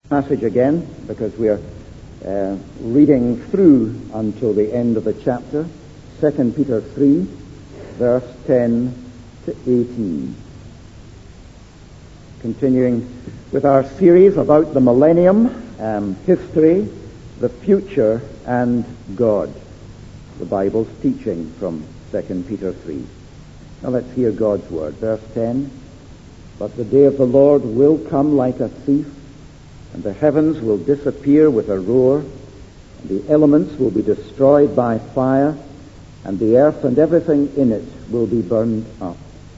passage again because we are reading through until the end of the chapter, 2 Peter 3, verse 10 to 18. Continuing with our series about the millennium, history, the future, and God. The Bible's teaching from 2 Peter 3. Now let's hear God's word. Verse 10, "But the day of the Lord will come like a thief, and the heavens will disappear with a roar, and the elements will be destroyed by fire, and the earth and everything in it will be burned up.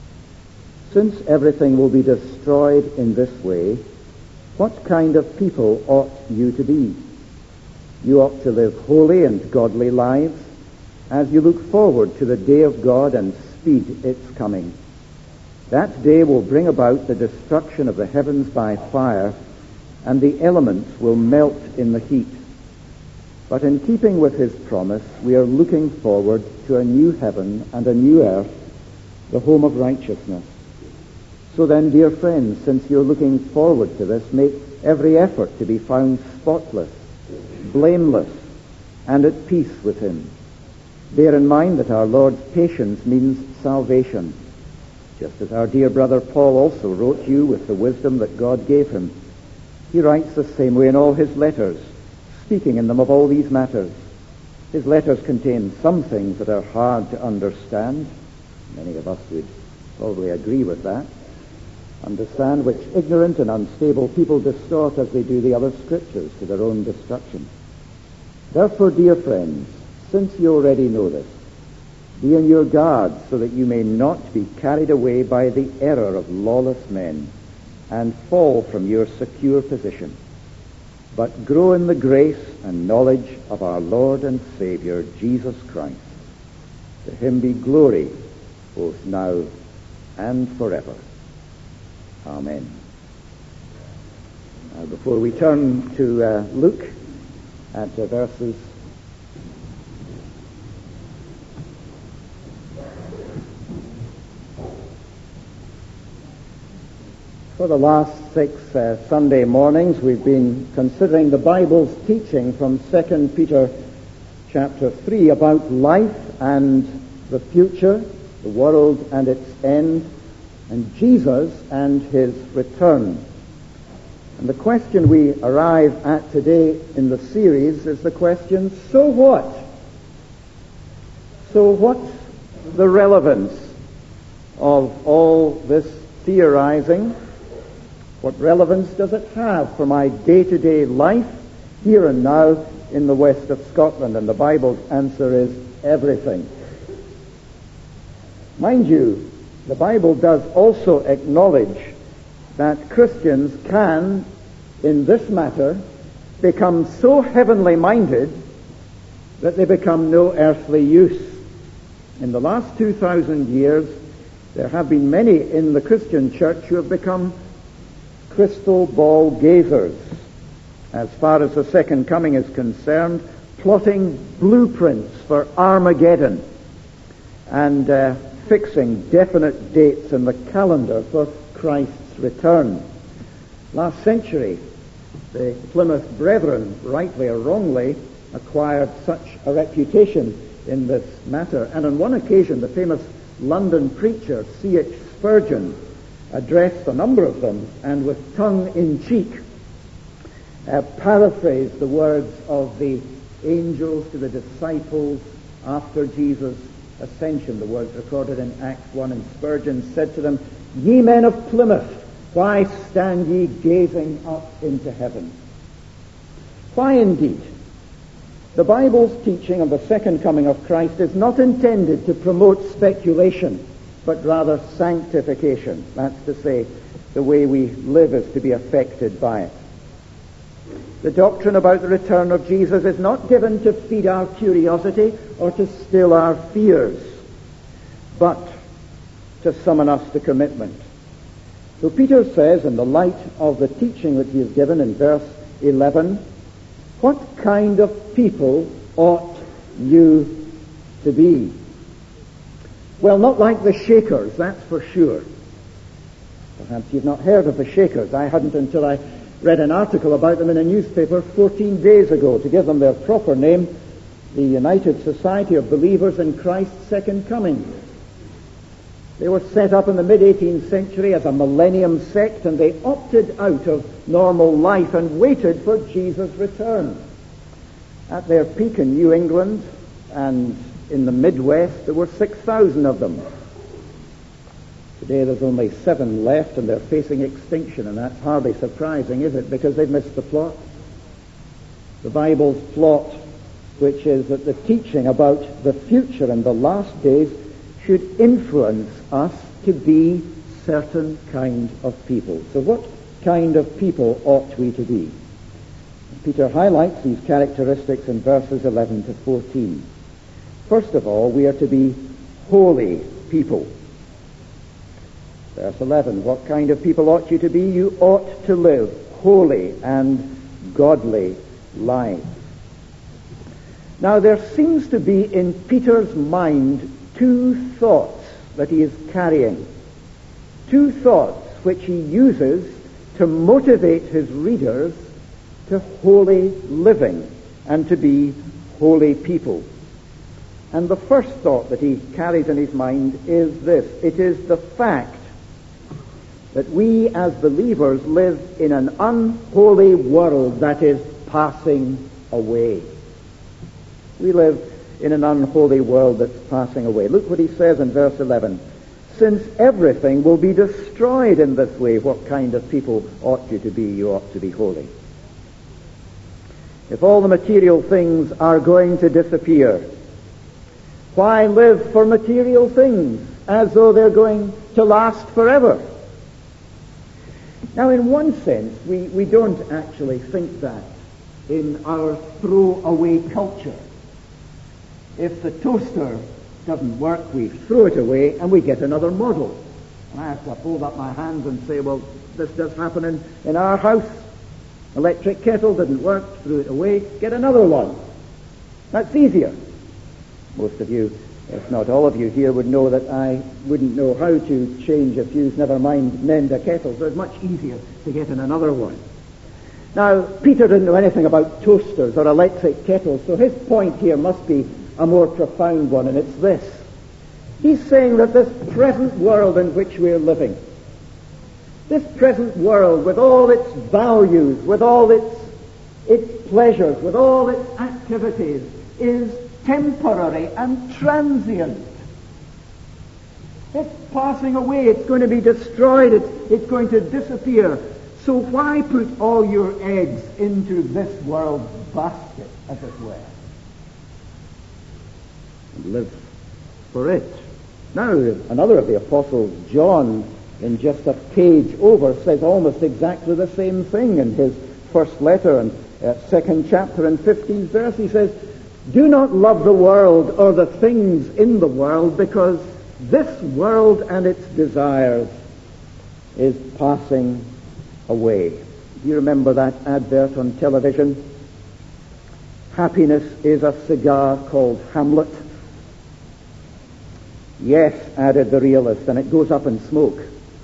Since everything will be destroyed in this way, what kind of people ought you to be? You ought to live holy and godly lives as you look forward to the day of God and speed its coming. That day will bring about the destruction of the heavens by fire, and the elements will melt in the heat. But in keeping with his promise, we are looking forward to a new heaven and a new earth, the home of righteousness. So then, dear friends, since you're looking forward to this, make every effort to be found spotless, blameless, and at peace with him. Bear in mind that our Lord's patience means salvation, just as our dear brother Paul also wrote you with the wisdom that God gave him. He writes the same way in all his letters, speaking in them of all these matters. His letters contain some things that are hard to understand. Many of us would probably agree with that. Understand which ignorant and unstable people distort as they do the other scriptures to their own destruction. Therefore, dear friends, since you already know this, be on your guard so that you may not be carried away by the error of lawless men and fall from your secure position, but grow in the grace and knowledge of our Lord and Savior, Jesus Christ. To him be glory, both now and forever. Amen." Before we turn to Luke at verses for the last 6 Sunday mornings, we've been considering the Bible's teaching from 2 Peter chapter 3 about life and the future, the world and its end, and Jesus and his return. And the question we arrive at today in the series is the question, so what? So what's the relevance of all this theorizing? What relevance does it have for my day-to-day life here and now in the west of Scotland? And the Bible's answer is everything. Mind you, the Bible does also acknowledge that Christians can, in this matter, become so heavenly minded that they become no earthly use. In the last 2,000 years, there have been many in the Christian church who have become crystal ball gazers, as far as the second coming is concerned, plotting blueprints for Armageddon and fixing definite dates in the calendar for Christ's return. Last century, the Plymouth Brethren, rightly or wrongly, acquired such a reputation in this matter. And on one occasion, the famous London preacher C.H. Spurgeon addressed a number of them, and with tongue-in-cheek paraphrased the words of the angels to the disciples after Jesus' ascension, the words recorded in Acts 1, and Spurgeon said to them, "Ye men of Plymouth, why stand ye gazing up into heaven?" Why indeed? The Bible's teaching of the second coming of Christ is not intended to promote speculation, but rather sanctification. That's to say, the way we live is to be affected by it. The doctrine about the return of Jesus is not given to feed our curiosity or to still our fears, but to summon us to commitment. So Peter says, in the light of the teaching that he has given in verse 11, what kind of people ought you to be? Well, not like the Shakers, that's for sure. Perhaps you've not heard of the Shakers. I hadn't until I read an article about them in a newspaper 14 days ago. To give them their proper name, the United Society of Believers in Christ's Second Coming. They were set up in the mid-18th century as a millennium sect, and they opted out of normal life and waited for Jesus' return. At their peak in New England and in the Midwest, there were 6,000 of them. Today there's only 7 left, and they're facing extinction, and that's hardly surprising, is it? Because they've missed the plot. The Bible's plot, which is that the teaching about the future and the last days should influence us to be certain kind of people. So what kind of people ought we to be? Peter highlights these characteristics in verses 11 to 14. First of all, we are to be holy people. Verse 11, what kind of people ought you to be? You ought to live holy and godly lives. Now, there seems to be in Peter's mind 2 thoughts that he is carrying. 2 thoughts which he uses to motivate his readers to holy living and to be holy people. And the first thought that he carries in his mind is this. It is the fact that we as believers live in an unholy world that is passing away. We live in an unholy world that's passing away. Look what he says in verse 11. Since everything will be destroyed in this way, what kind of people ought you to be? You ought to be holy. If all the material things are going to disappear, why live for material things as though they're going to last forever? Now, in one sense, we don't actually think that in our throw-away culture. If the toaster doesn't work, we throw it away and we get another model. And I have to hold up my hands and say, well, this does happen in our house. Electric kettle didn't work, threw it away, get another one. That's easier. Most of you, if not all of you here, would know that I wouldn't know how to change a fuse, never mind mend a kettle, so it's much easier to get in another one. Now, Peter didn't know anything about toasters or electric kettles, so his point here must be a more profound one, and it's this. He's saying that this present world in which we're living, this present world with all its values, with all its pleasures, with all its activities, is temporary and transient. It's passing away. It's going to be destroyed. It's going to disappear. So why put all your eggs into this world's basket, as it were? And live for it. Now, another of the apostles, John, in just a page over, says almost exactly the same thing in his first letter and 2nd chapter and 15th verse. He says, do not love the world or the things in the world, because this world and its desires is passing away. Do you remember that advert on television? Happiness is a cigar called Hamlet. Yes, added the realist, and it goes up in smoke.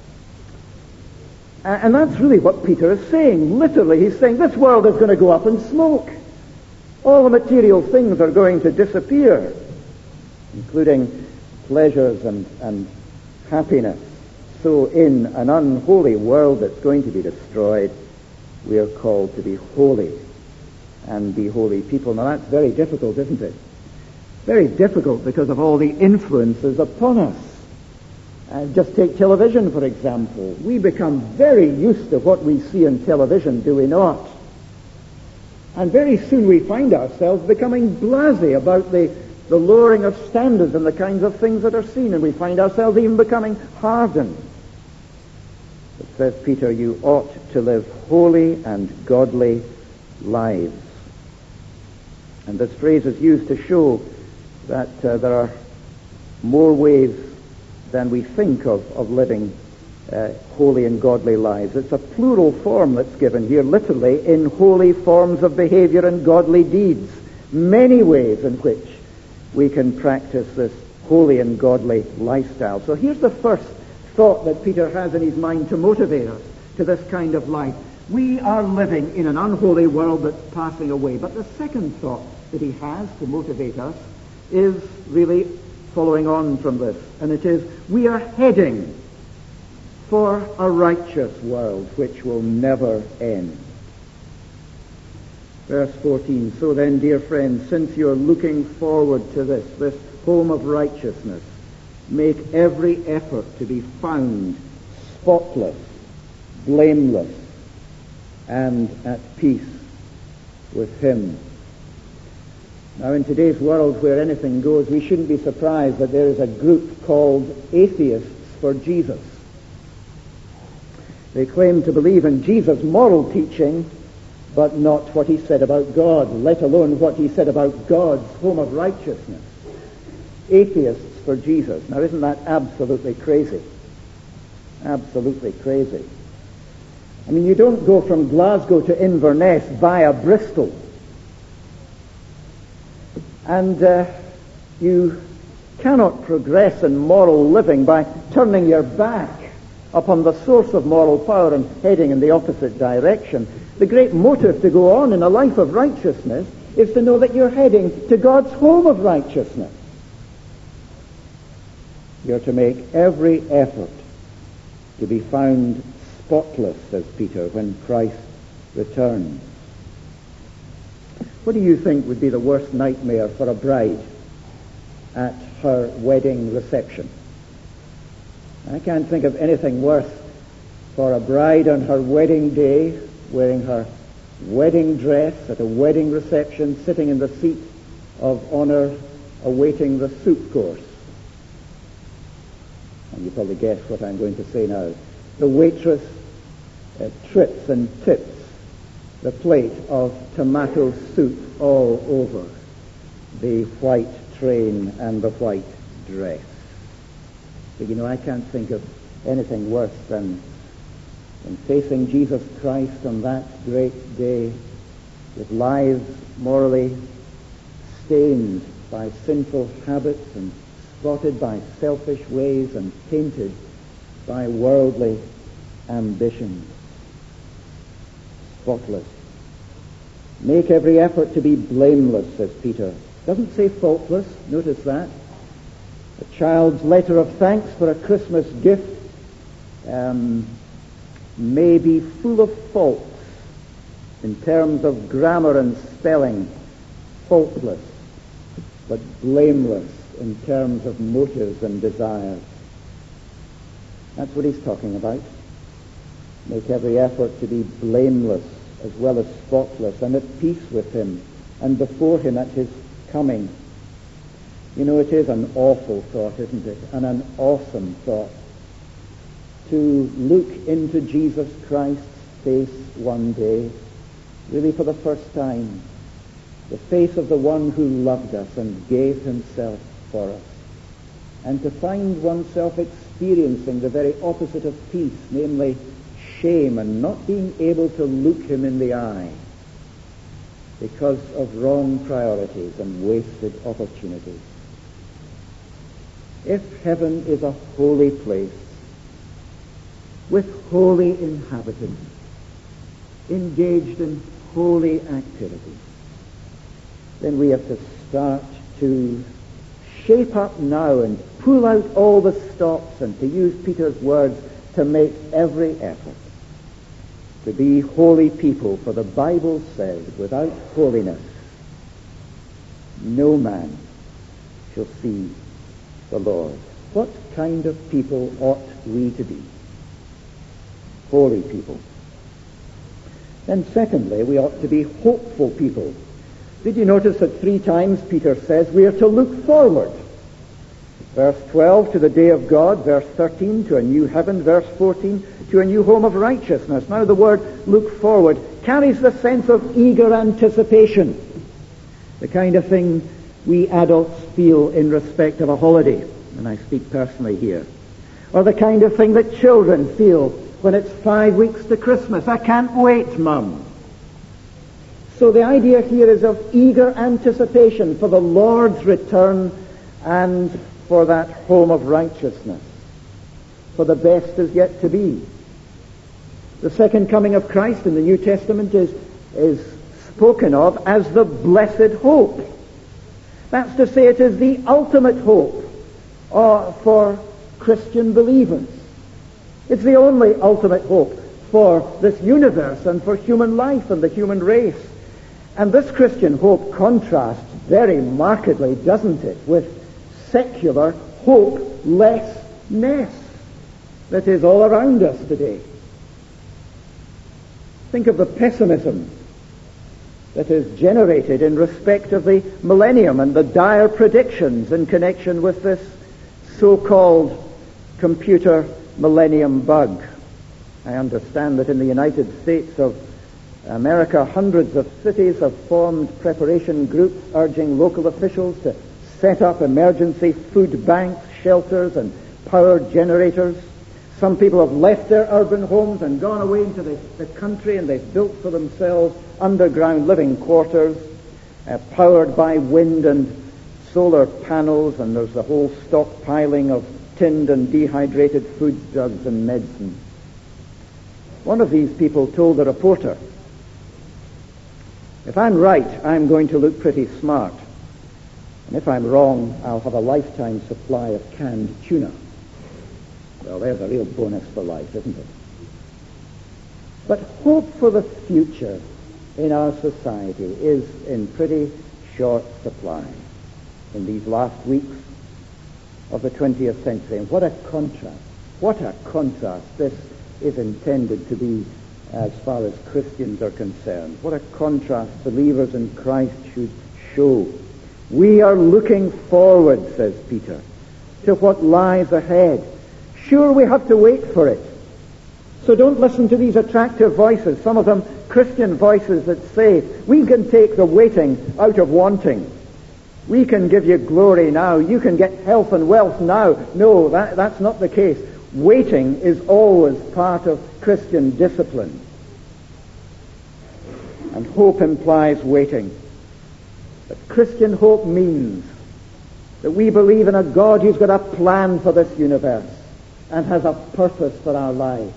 And that's really what Peter is saying. Literally, he's saying this world is going to go up in smoke. All the material things are going to disappear, including pleasures and happiness. So in an unholy world that's going to be destroyed, we are called to be holy and be holy people. Now that's very difficult, isn't it? Very difficult because of all the influences upon us. Just take television, for example. We become very used to what we see on television, do we not? And very soon we find ourselves becoming blasé about the lowering of standards and the kinds of things that are seen, and we find ourselves even becoming hardened. It says, Peter, you ought to live holy and godly lives. And this phrase is used to show that there are more ways than we think of living holy and godly lives. It's a plural form that's given here, literally, in holy forms of behavior and godly deeds. Many ways in which we can practice this holy and godly lifestyle. So here's the first thought that Peter has in his mind to motivate us to this kind of life. We are living in an unholy world that's passing away. But the second thought that he has to motivate us is really following on from this. And it is, we are heading for a righteous world which will never end. Verse 14, so then, dear friends, since you're looking forward to this home of righteousness, make every effort to be found spotless, blameless, and at peace with him. Now, in today's world where anything goes, we shouldn't be surprised that there is a group called atheists for Jesus. They claim to believe in Jesus' moral teaching, but not what he said about God, let alone what he said about God's home of righteousness. Atheists for Jesus. Now, isn't that absolutely crazy? Absolutely crazy. I mean, you don't go from Glasgow to Inverness via Bristol. And you cannot progress in moral living by turning your back upon the source of moral power and heading in the opposite direction. The great motive to go on in a life of righteousness is to know that you're heading to God's home of righteousness. You're to make every effort to be found spotless, says Peter, when Christ returns. What do you think would be the worst nightmare for a bride at her wedding reception? I can't think of anything worse for a bride on her wedding day, wearing her wedding dress at a wedding reception, sitting in the seat of honor, awaiting the soup course. And you probably guess what I'm going to say now. The waitress trips and tips the plate of tomato soup all over the white train and the white dress. But you know, I can't think of anything worse than facing Jesus Christ on that great day with lives morally stained by sinful habits and spotted by selfish ways and tainted by worldly ambitions. Spotless. Make every effort to be blameless, says Peter. Doesn't say faultless, notice that. A child's letter of thanks for a Christmas gift may be full of faults in terms of grammar and spelling, faultless, but blameless in terms of motives and desires. That's what he's talking about. Make every effort to be blameless as well as spotless and at peace with him and before him at his coming. You know, it is an awful thought, isn't it? And an awesome thought to look into Jesus Christ's face one day, really for the first time, the face of the one who loved us and gave himself for us, and to find oneself experiencing the very opposite of peace, namely shame and not being able to look him in the eye because of wrong priorities and wasted opportunities. If heaven is a holy place with holy inhabitants engaged in holy activities, then we have to start to shape up now and pull out all the stops and, to use Peter's words, to make every effort to be holy people, for the Bible says, without holiness no man shall see the Lord. What kind of people ought we to be? Holy people. Then secondly, we ought to be hopeful people. Did you notice that 3 times Peter says we are to look forward? Verse 12, to the day of God. Verse 13, to a new heaven. Verse 14, to a new home of righteousness. Now the word look forward carries the sense of eager anticipation, the kind of thing we adults feel in respect of a holiday, and I speak personally here, or the kind of thing that children feel when it's 5 weeks to Christmas. I can't wait, Mum. So the idea here is of eager anticipation for the Lord's return and for that home of righteousness, for the best is yet to be. The second coming of Christ in the New Testament is spoken of as the blessed hope. That's to say, it is the ultimate hope for Christian believers. It's the only ultimate hope for this universe and for human life and the human race. And this Christian hope contrasts very markedly, doesn't it, with secular hopelessness that is all around us today. Think of the pessimism that is generated in respect of the millennium and the dire predictions in connection with this so-called computer millennium bug. I understand that in the United States of America, hundreds of cities have formed preparation groups urging local officials to set up emergency food banks, shelters, and power generators. Some people have left their urban homes and gone away into the country, and they've built for themselves underground living quarters powered by wind and solar panels, and there's a whole stockpiling of tinned and dehydrated foods, drugs, and medicine. One of these people told the reporter, "If I'm right, I'm going to look pretty smart. And if I'm wrong, I'll have a lifetime supply of canned tuna." Well, there's a real bonus for life, isn't it? But hope for the future in our society is in pretty short supply in these last weeks of the 20th century. And what a contrast this is intended to be as far as Christians are concerned. What a contrast believers in Christ should show. We are looking forward, says Peter, to what lies ahead. Sure, we have to wait for it. So don't listen to these attractive voices, some of them Christian voices that say, we can take the waiting out of wanting. We can give you glory now. You can get health and wealth now. No, that's not the case. Waiting is always part of Christian discipline. And hope implies waiting. But Christian hope means that we believe in a God who's got a plan for this universe and has a purpose for our lives.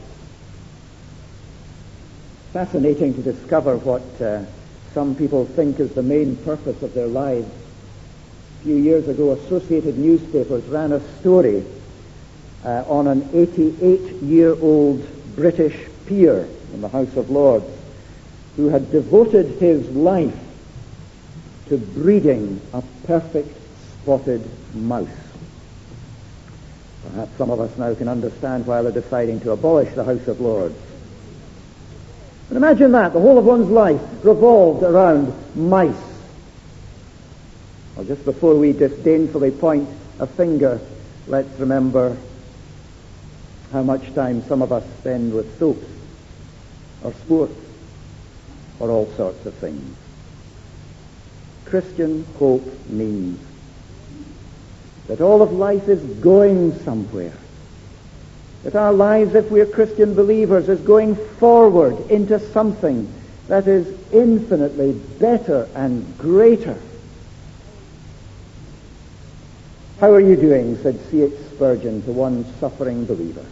Fascinating to discover what some people think is the main purpose of their lives. A few years ago, Associated Newspapers ran a story on an 88-year-old British peer in the House of Lords who had devoted his life to breeding a perfect spotted mouse. Perhaps some of us now can understand why they're deciding to abolish the House of Lords. But imagine that, the whole of one's life revolved around mice. Well, just before we disdainfully point a finger, let's remember how much time some of us spend with soaps or sports or all sorts of things. Christian hope means that all of life is going somewhere. That our lives, if we're Christian believers, is going forward into something that is infinitely better and greater. How are you doing, said C.H. Spurgeon to one suffering believer.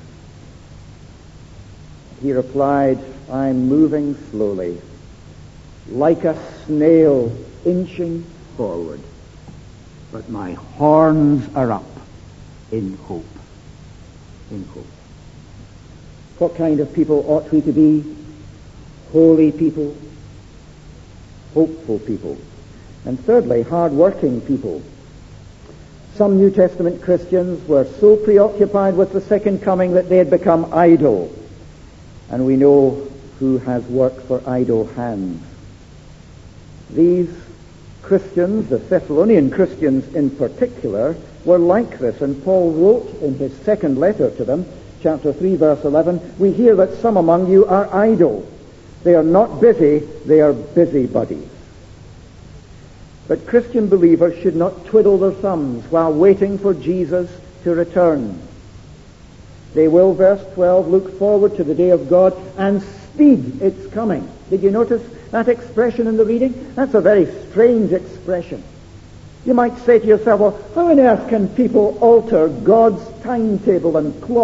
He replied, I'm moving slowly, like a snail inching forward, but my horns are up in hope. In hope. What kind of people ought we to be? Holy people, hopeful people, and thirdly, hard-working people. Some New Testament Christians were so preoccupied with the second coming that they had become idle. And we know who has work for idle hands. These Christians, the Thessalonian Christians in particular, were like this. And Paul wrote in his second letter to them, chapter 3, verse 11, we hear that some among you are idle. They are not busy, they are busybodies. But Christian believers should not twiddle their thumbs while waiting for Jesus to return. They will, verse 12, look forward to the day of God and speed its coming. Did you notice that expression in the reading? That's a very strange expression. You might say to yourself, well, how on earth can people alter God's timetable and clock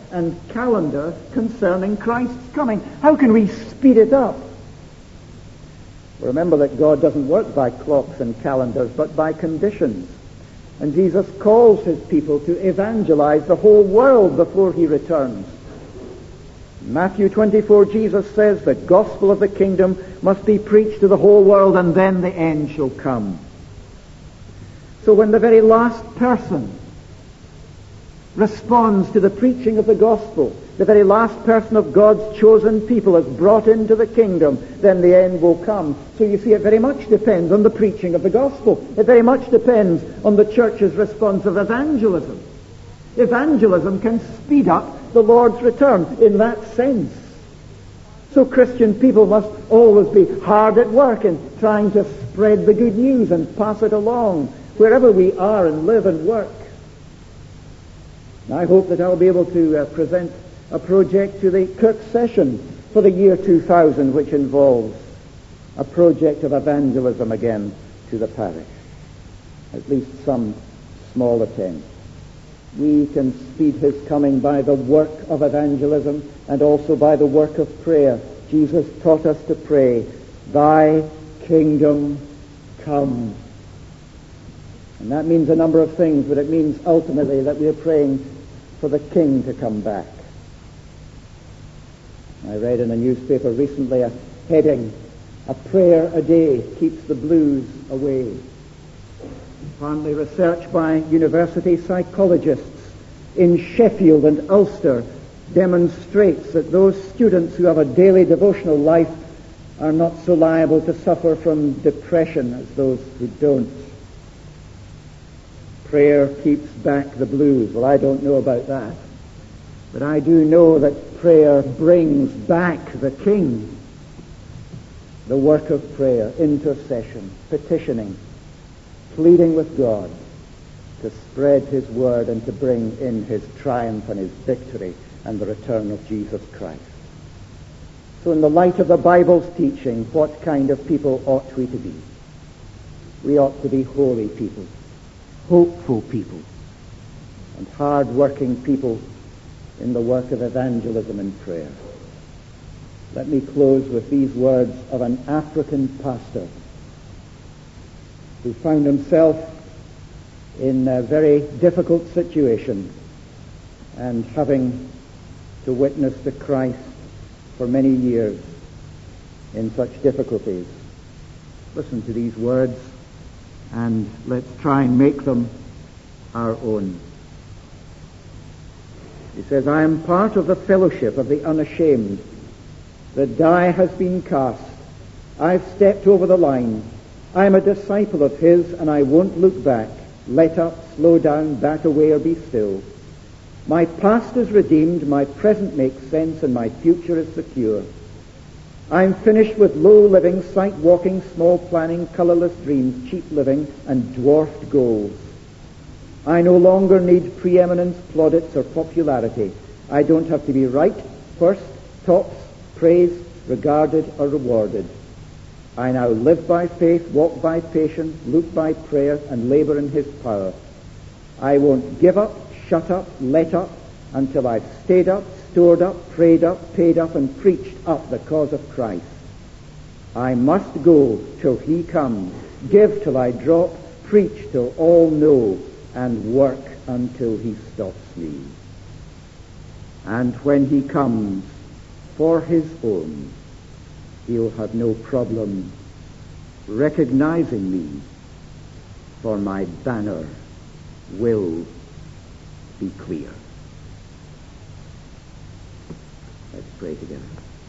and calendar concerning Christ's coming. How can we speed it up? Remember that God doesn't work by clocks and calendars, but by conditions. And Jesus calls his people to evangelize the whole world before he returns. In Matthew 24, Jesus says the gospel of the kingdom must be preached to the whole world, and then the end shall come. So when the very last person responds to the preaching of the gospel, the very last person of God's chosen people is brought into the kingdom, then the end will come. So you see, it very much depends on the preaching of the gospel. It very much depends on the church's response of evangelism. Evangelism can speed up the Lord's return in that sense. So Christian people must always be hard at work in trying to spread the good news and pass it along wherever we are and live and work. I hope that I'll be able to present a project to the Kirk session for the year 2000, which involves a project of evangelism again to the parish. At least some small attempt. We can speed his coming by the work of evangelism and also by the work of prayer. Jesus taught us to pray, "Thy kingdom come." And that means a number of things, but it means ultimately that we are praying for the King to come back. I read in a newspaper recently a heading, "A prayer a day keeps the blues away." Apparently research by university psychologists in Sheffield and Ulster demonstrates that those students who have a daily devotional life are not so liable to suffer from depression as those who don't. Prayer keeps back the blues. Well, I don't know about that. But I do know that prayer brings back the King. The work of prayer, intercession, petitioning, pleading with God to spread his word and to bring in his triumph and his victory and the return of Jesus Christ. So in the light of the Bible's teaching, what kind of people ought we to be? We ought to be holy people, hopeful people, and hard-working people in the work of evangelism and prayer. Let me close with these words of an African pastor who found himself in a very difficult situation and having to witness to Christ for many years in such difficulties. Listen to these words and let's try and make them our own. He says, "I am part of the fellowship of the unashamed. The die has been cast. I've stepped over the line. I'm a disciple of his and I won't look back. Let up, slow down, back away or be still. My past is redeemed, my present makes sense, and my future is secure. I'm finished with low living, sight walking, small planning, colorless dreams, cheap living, and dwarfed goals. I no longer need preeminence, plaudits, or popularity. I don't have to be right, first, tops, praised, regarded, or rewarded. I now live by faith, walk by patience, look by prayer, and labor in his power. I won't give up, shut up, let up, until I've stayed up, stored up, prayed up, paid up, and preached up the cause of Christ. I must go till he comes, give till I drop, preach till all know, and work until he stops me. And when he comes for his own, he'll have no problem recognizing me, for my banner will be clear." Let's pray together.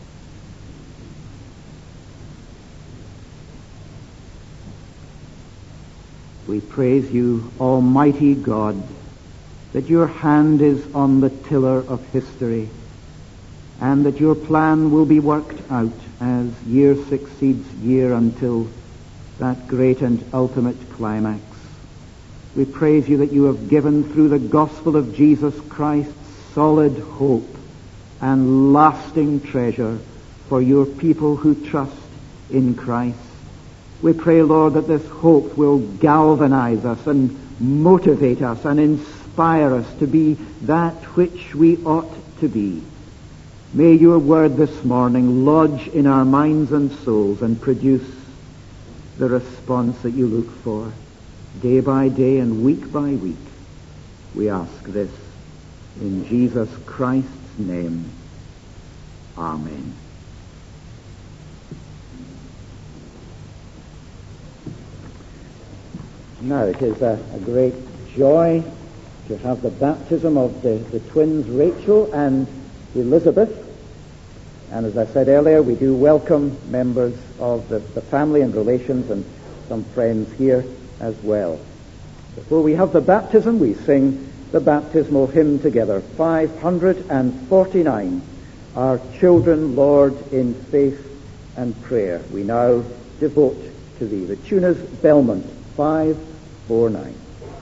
We praise you, Almighty God, that your hand is on the tiller of history and that your plan will be worked out as year succeeds year until that great and ultimate climax. We praise you that you have given through the gospel of Jesus Christ solid hope and lasting treasure for your people who trust in Christ. We pray, Lord, that this hope will galvanize us and motivate us and inspire us to be that which we ought to be. May your word this morning lodge in our minds and souls and produce the response that you look for day by day and week by week. We ask this in Jesus Christ's name. Amen. Now, it is a great joy to have the baptism of the twins Rachel and Elizabeth. And as I said earlier, we do welcome members of the family and relations and some friends here as well. Before we have the baptism, we sing the baptismal hymn together, 549, Our Children, Lord, in Faith and Prayer. We now devote to Thee. The tune is Belmont, 549.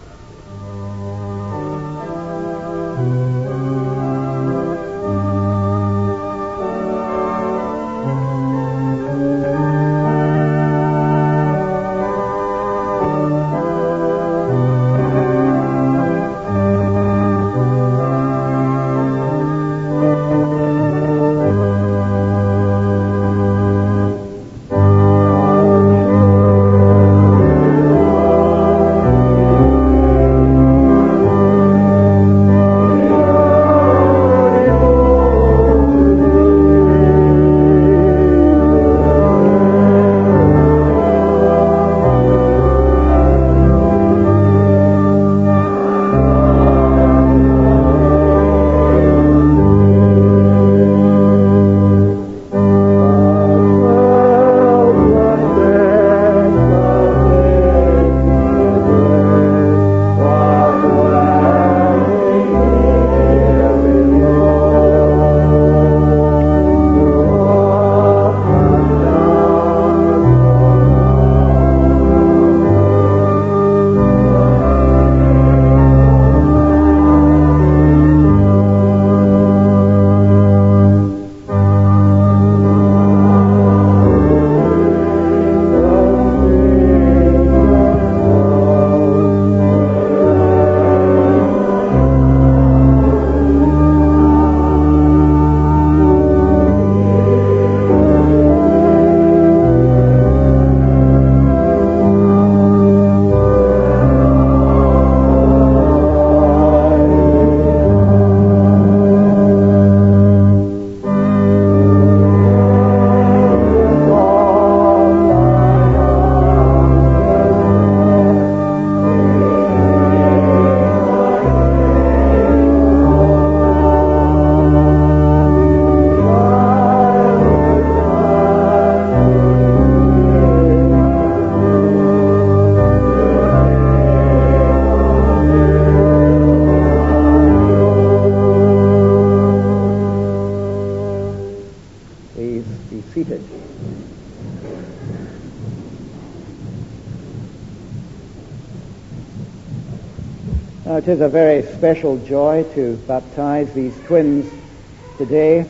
It is a very special joy to baptize these twins today.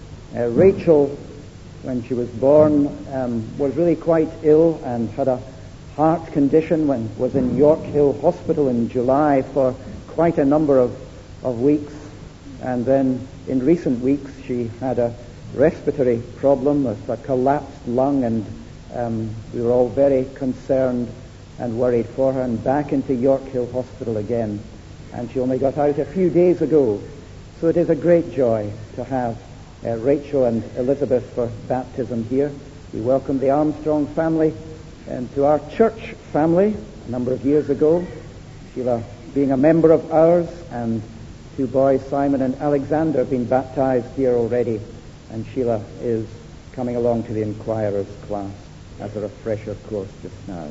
Rachel, when she was born, was really quite ill and had a heart condition and was in York Hill Hospital in July for quite a number of weeks. And then in recent weeks she had a respiratory problem with a collapsed lung, and we were all very concerned and worried for her, and back into York Hill Hospital again. And she only got out a few days ago. So it is a great joy to have Rachel and Elizabeth for baptism here. We welcome the Armstrong family to our church family a number of years ago. Sheila being a member of ours, and two boys, Simon and Alexander, have been baptized here already. And Sheila is coming along to the Inquirer's class as a refresher course just now.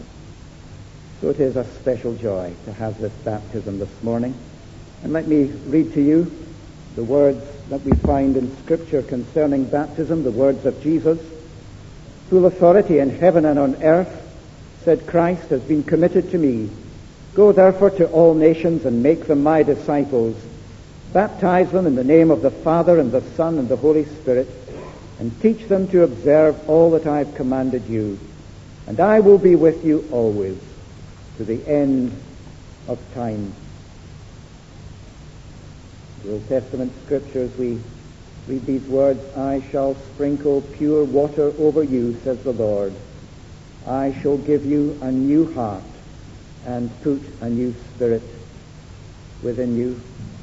So it is a special joy to have this baptism this morning. And let me read to you the words that we find in Scripture concerning baptism, the words of Jesus. Full authority in heaven and on earth, said Christ, has been committed to me. Go therefore to all nations and make them my disciples. Baptize them in the name of the Father and the Son and the Holy Spirit, and teach them to observe all that I have commanded you. And I will be with you always, to the end of time. The Old Testament scriptures, we read these words, I shall sprinkle pure water over you, says the Lord. I shall give you a new heart and put a new spirit within you.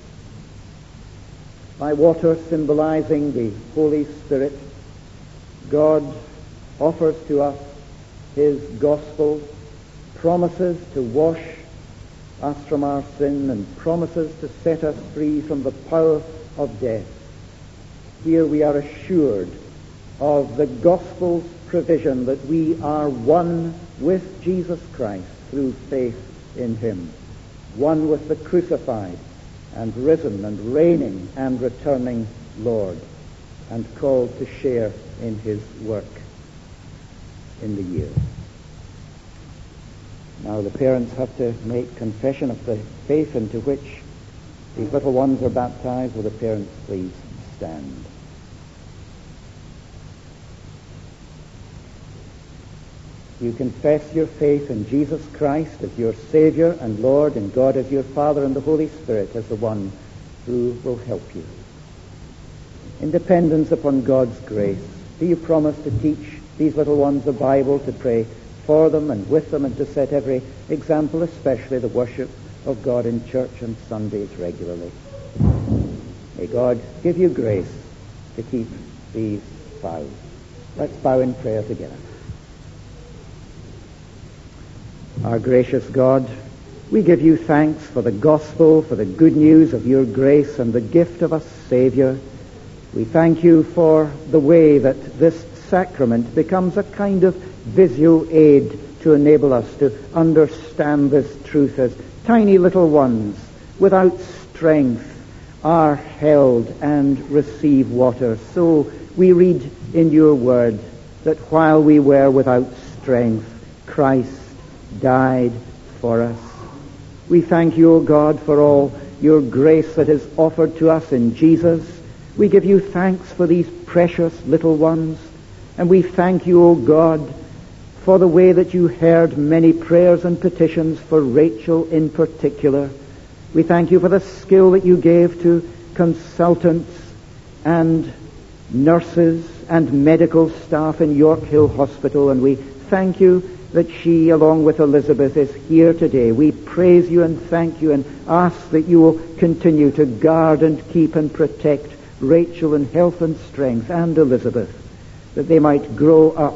By water symbolizing the Holy Spirit, God offers to us his gospel, promises to wash us from our sin and promises to set us free from the power of death. Here we are assured of the gospel's provision that we are one with Jesus Christ through faith in him, one with the crucified and risen and reigning and returning Lord, and called to share in his work in the year. Now the parents have to make confession of the faith into which these little ones are baptized. Will the parents please stand? You confess your faith in Jesus Christ as your Savior and Lord, and God as your Father, and the Holy Spirit as the one who will help you. In dependence upon God's grace, do you promise to teach these little ones the Bible, to pray for them and with them, and to set every example, especially the worship of God in church on Sundays regularly? May God give you grace to keep these vows. Let's bow in prayer together. Our gracious God, we give you thanks for the gospel, for the good news of your grace and the gift of a Savior. We thank you for the way that this sacrament becomes a kind of visual aid to enable us to understand this truth as tiny little ones without strength are held and receive water. So we read in your word that while we were without strength, Christ died for us. We thank you, O God, for all your grace that is offered to us in Jesus. We give you thanks for these precious little ones, and we thank you, O God, for the way that you heard many prayers and petitions for Rachel in particular. We thank you for the skill that you gave to consultants and nurses and medical staff in York Hill Hospital, and we thank you that she, along with Elizabeth, is here today. We praise you and thank you and ask that you will continue to guard and keep and protect Rachel in health and strength, and Elizabeth, that they might grow up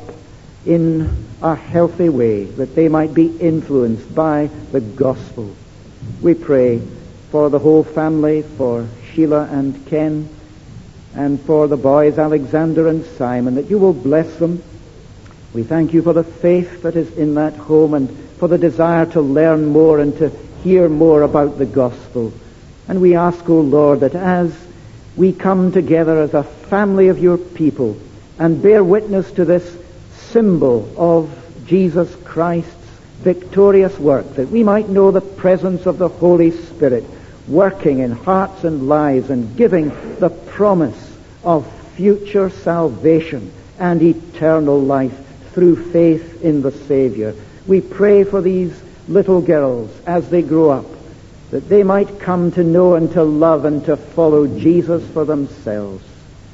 in a healthy way, that they might be influenced by the gospel. We pray for the whole family, for Sheila and Ken, and for the boys Alexander and Simon, that you will bless them. We thank you for the faith that is in that home and for the desire to learn more and to hear more about the gospel. And we ask, O Lord, that as we come together as a family of your people and bear witness to this symbol of Jesus Christ's victorious work, that we might know the presence of the Holy Spirit working in hearts and lives and giving the promise of future salvation and eternal life through faith in the Savior. We pray for these little girls as they grow up, that they might come to know and to love and to follow Jesus for themselves.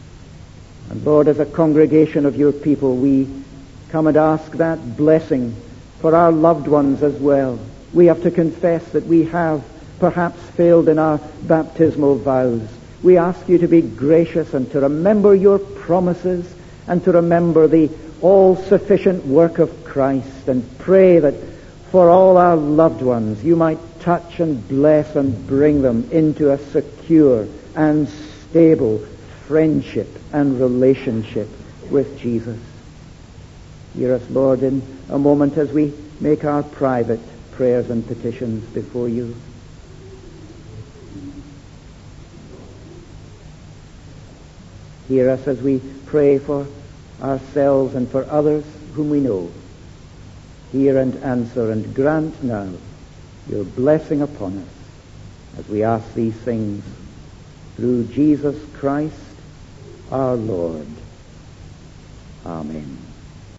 And Lord, as a congregation of your people, we come and ask that blessing for our loved ones as well. We have to confess that we have perhaps failed in our baptismal vows. We ask you to be gracious and to remember your promises and to remember the all-sufficient work of Christ, and pray that for all our loved ones you might touch and bless and bring them into a secure and stable friendship and relationship with Jesus. Hear us, Lord, in a moment as we make our private prayers and petitions before you. Hear us as we pray for ourselves and for others whom we know. Hear and answer and grant now your blessing upon us as we ask these things through Jesus Christ our Lord. Amen.